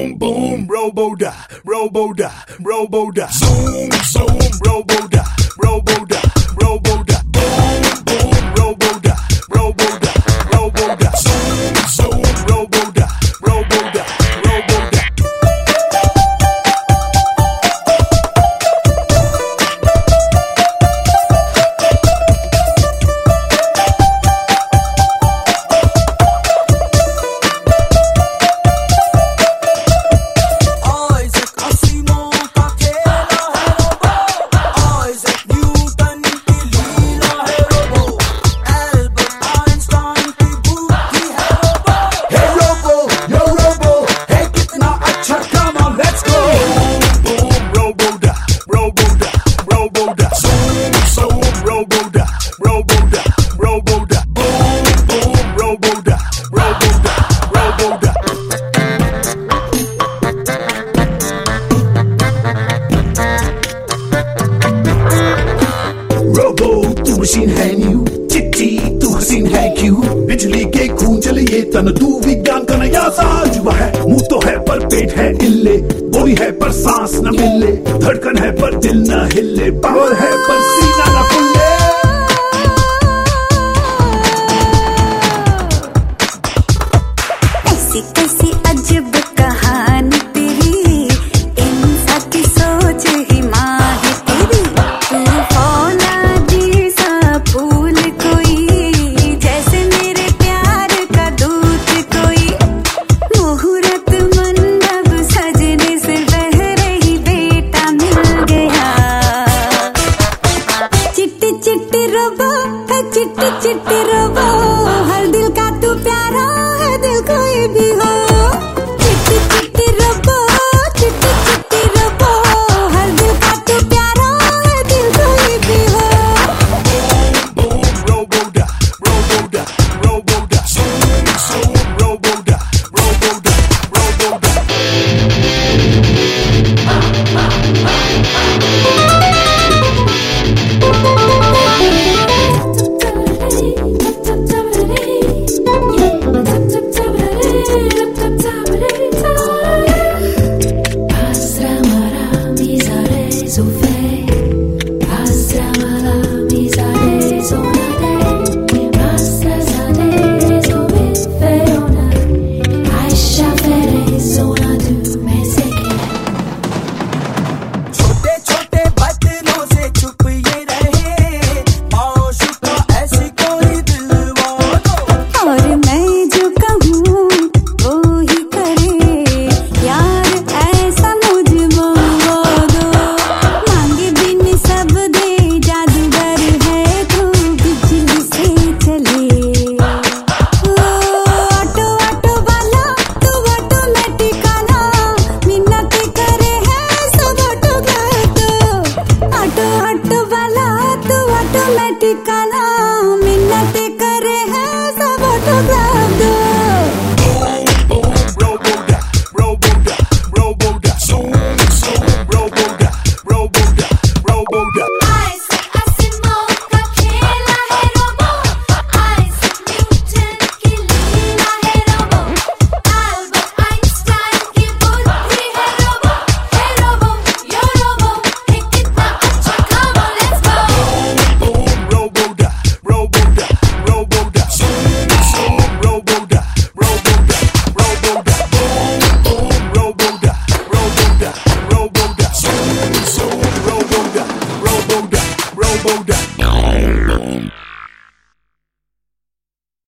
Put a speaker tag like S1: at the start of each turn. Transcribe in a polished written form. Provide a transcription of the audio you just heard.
S1: boom, robo-da, robo-da, robo-da. Zoom, zoom, robo-da, robo-da, robo-da. Boom, boom, robo-da, robo-da, robo-da. Zoom, zoom, robo-da, robo-da, robo-da.
S2: Machine है new Chitti तू हसीन है क्यों बिजली के खून चले ये तन तू विज्ञान का नया साजुबा है मुंह तो है पर पेट है इल्ले बोली है पर सांस न मिले धड़कन है पर दिल न हिले पावर है पर सीना न फुले
S3: ऐसी कैसी अजब